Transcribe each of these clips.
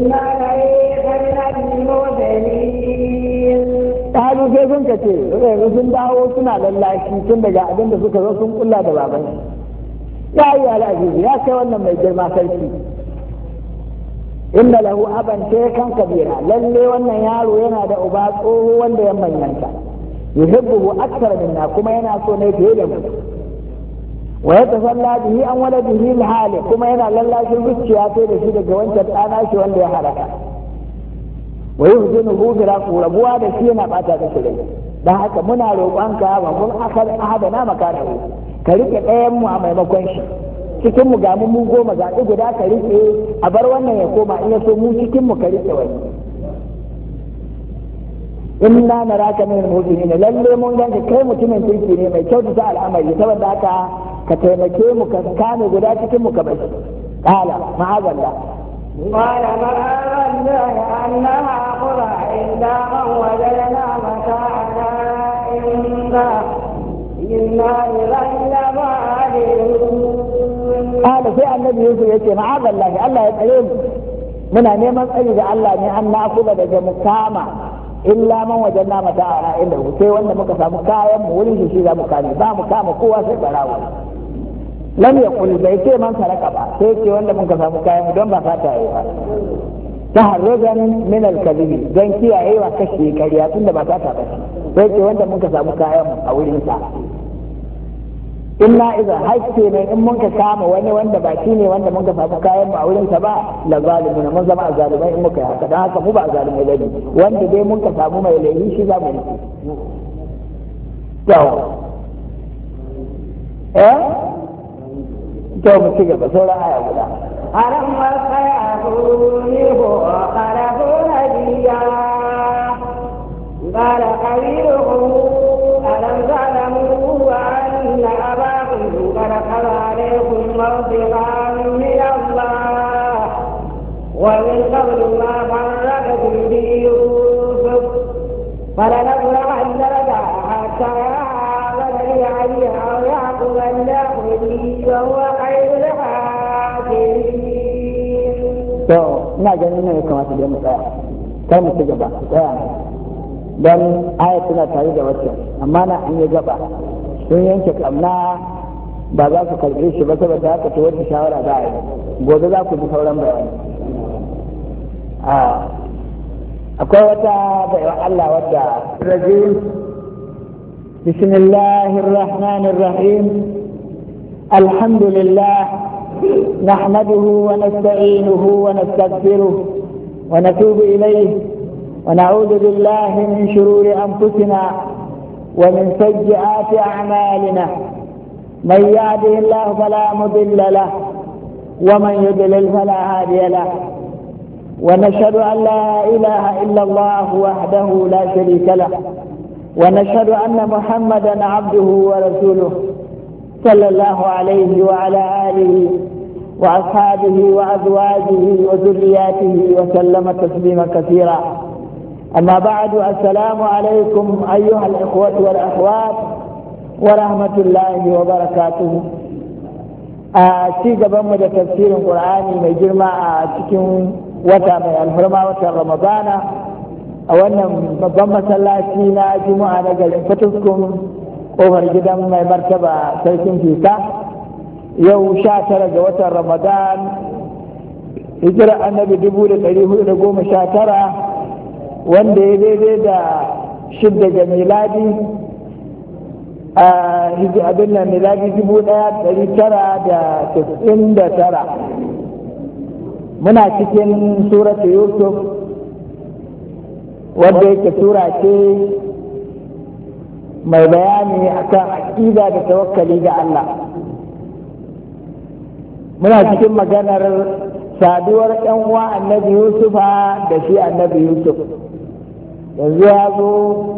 ƙalu sai sun kace yanzu sun dawo suna lallashi tun daga abin da suka zo sun kulla da baban ya yi al'azizi ya kai wannan mai girma sarki inna lahu aban kan kabira lalle wannan yaro yana da uba tsoho wanda ya manyanta yuhibbuhu akthar minna kuma yana so ne fiye da mu wa yatasalla bihi an waladihi al-hali kuma yana lallashin zuciya sai da shi daga wancan ɗana shi wanda ya halaka wa yuhzinuhu bi rabuwa da shi yana bata da shi dan haka muna roƙonka wa mun ahadana makanahu ka rike ɗayan mu a maimakon shi cikin mu ga mu goma zaɓi guda ka rike a bar wannan ya koma in ya so mu cikin mu ka rike wani inna naraka min al-mu'minin lalle mun ganka kai mutumin kirki ne mai kyautata al'amari saboda haka ka taimake mu ka kame guda cikin mu ka bashi qala ma'azallah qala ma'azallah annaha qura illa man wajadna mata'ana inna illa qala sai annabi Yusuf yace ma'azallah Allah ya tsare mu muna neman tsari da Allah ne an na'khudha daga mukama illa man wajanna mata'ana inda sai wanda muka samu kayan mu wurin shi za mu kame ba mu kama kowa sai barawo lam yaqul bai ce man saraka ba sai ce wanda muka samu kayan mu don ba fata yi ba taharruzan min al-kadhib dan kiyayewa kashe kariya tunda ba fata ba sai ce wanda muka samu kayan mu a wurin sa inna idan hakke ne in mun ka kama wani wanda ba shi ne wanda mun ka samu kayan mu a wurin sa ba la zalimuna mun zama azalimai in muka yi haka dan haka mu ba azalimai bane wanda dai mun ka samu mai laifi shi za mu yi to mu ci gaba sauran aya guda alam wasayabuni ho qalabu nabiyya qala qawiluhum alam zalamu wa anna abakum qad qala alaykum mawdi'an min Allah wa min qabl ma faraqtum bi Yusuf فلنبرأن لك حتى يعلم علي أو يعقب النخلي وهو خير الحاكمين. ina ganin ne kamata da mu tsaya kar mu ci gaba tsaya dan aya tana tare da wacce amma na an yi gaba sun yanke kamna ba za su karbe shi ba saboda haka to wata shawara za a yi gobe za ku ji sauran bayani akwai wata baiwa Allah wadda rajim bismillahir rahmanir rahim alhamdulillah nahmaduhu wa nasta'inuhu wa nastaghfiruh wa natubu ilayhi wa na'udhu billahi min shururi anfusina wa min sayyiati a'malina man yahdihillahu fala mudilla lahu wa man yudlil fala hadiya lahu ونشهد أن لا إله إلا الله وحده لا شريك له ونشهد أن محمدا عبده ورسوله صلى الله عليه وعلى آله وأصحابه وأزواجه وذرياته وسلم تسليما كثيرا أما بعد السلام عليكم أيها الإخوة والأخوات ورحمة الله وبركاته ci gaban mu da tafsirin Qur'ani mai girma a cikin wata mai alfarma watan Ramadana a wannan babban masallaci na Juma'a na garin Fatuskun kofar gidan mai martaba sarkin Fika yau 19 ga watan Ramadan hijira annabi 1419 wanda ya daidai da 6 ga miladi abin nan miladi 1999 muna cikin suratu Yusuf wadda yake sura ce mai bayani akan aqida da tawakkali ga Allah muna cikin maganar saduwar ɗan uwa annabi Yusufa da shi annabi Yusuf yanzu ya zo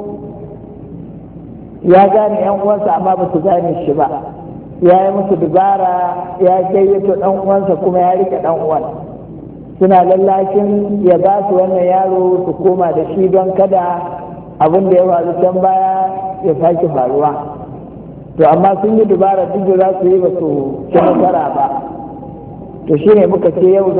ya gane yan uwansa amma ba su gane shi ba ya yi musu dubara ya gayyato dan uwansa kuma ya rike dan uwan suna lallashin ya ba su wannan yaro su koma da shi don kada abin da ya faru can baya ya sake faruwa to amma sun yi dubara duk da za su yi ba su ci nasara ba to shine muka ce yau